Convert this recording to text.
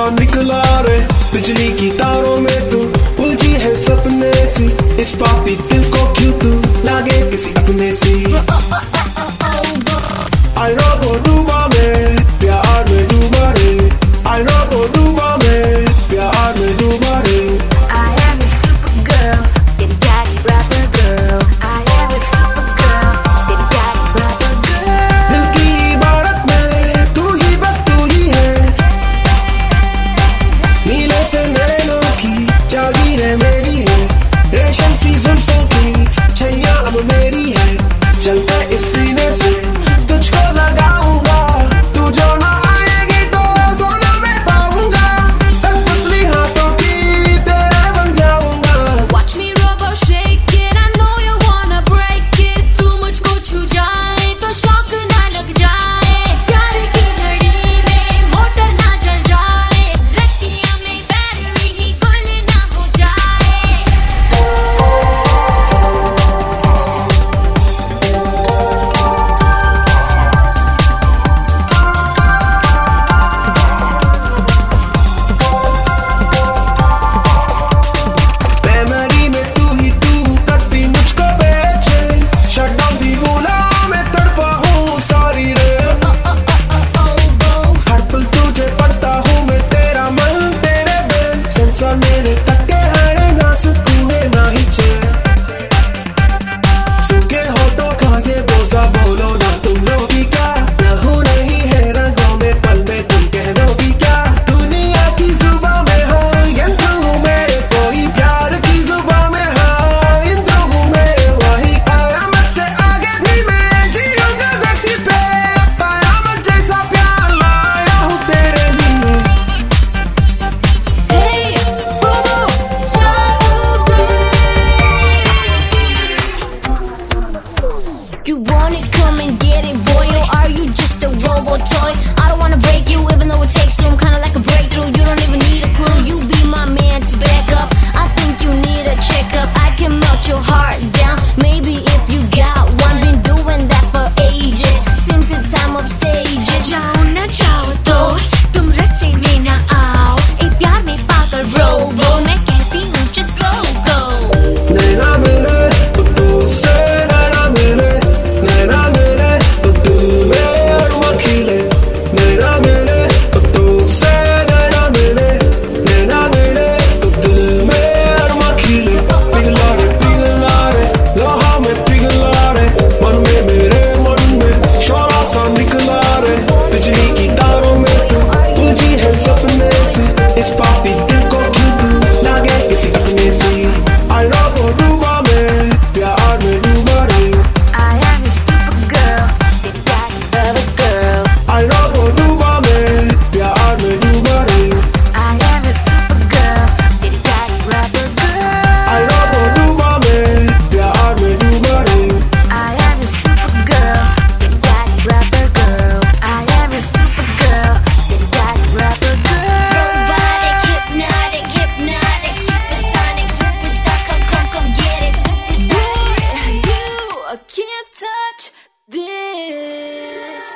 सा निकला रे, बिजली की तारों में तू उलझी है सपने सी, इस पापी दिल को क्यों तू लागे किसी अपने सी। आई रोबो डूबा में प्यार में डूबा रे, आई रोबो डूबा में प्यार में डूबा रे। I am a super girl, तेरी प्यारी rapper girl. I am a super girl, तेरी प्यारी rapper girl. दिल की इबारत में तू ही बस तू ही है, नीले से नैनों की जागीरें मेरी है, रेशम सी जुल्फों की छैया अब मेरी है, चलते इस सीने से तुझको लगाऊंगा, तू जो ना आएगी तो सोना मैं पाऊंगा, पतली हाथों की तेरे बन जाऊंगा। Watch me robo shake it, I know you wanna break it. तू मुझको छू जाए तो शौक ना लग जाए, प्यार की लड़ी में मोटर ना जल जाए, रतिया में बैटरी ही गुल ना हो जाए। मेमोरी में तू ही तू करती मुझको बेचैन, शटडाउन भी भूला मैं तड़पा हूँ सारी रे, हर पल तुझे पढ़ता हूँ मैं तेरा मन तेरे बिन, सेंसर मेरे तक है ना सुकून है ना ही चैन, सूखे होठों का ये बोझा बोलो ना तुम लोगी क्या, रहूं नहीं है रंगों में पल में तुम कह दोगी क्या, दुनिया की जुबां में हाँ यंत्र हूँ मैं, कोई प्यार की जुबां में हाँ यंत्र हूँ मैं, वही कयामत से आगे भी मैं जीऊंगा धरती पे, कयामत जैसा प्यार लाया हूँ तेरे लिए। Hey, robo, you want it, come and get it, boy, or are you just a robo toy? I don't wanna break you, even though it takes some kinda like a breakthrough. You don't even need a clue, you be my man to back up. I think you need a checkup, I can melt your heart down. Maybe if you got one, been doing that for ages, since the time of sages. जाओ ना जाओ तो तुम रास्ते में ना आओ, ए प्यार में पागल रोबो, मैं कहती हूँ just go go. नैना मिले तो तुझसे, नैना मिले तो दिल में अरमा खिले, नैना मिले तो तुझसे, नैना मिले तो दिल में अरमा खिले, पिघला रे लोहा में पिघला रे, मन में मेरे मन में शोला सा निकला रे, बिजली की तारों में तू उलझी है सपने से, इस पापी दिल को क्यों तू लागे किसी अपने से। आई रोबो डूबा में प्यार में डूबा रे, I am a super girl, तेरी प्यारी rapper girl. आई रोबो डूबा में प्यार में डूबा रे, I am a super girl, तेरी प्यारी rapper girl. आई रोबो डूबा में प्यार में डूबा रे। I am a super girl, तेरी प्यारी rapper girl. I am a super girl, तेरी प्यारी rapper girl. Robotic, hypnotic, supersonic, superstar, come get it, superstar. You can't touch this.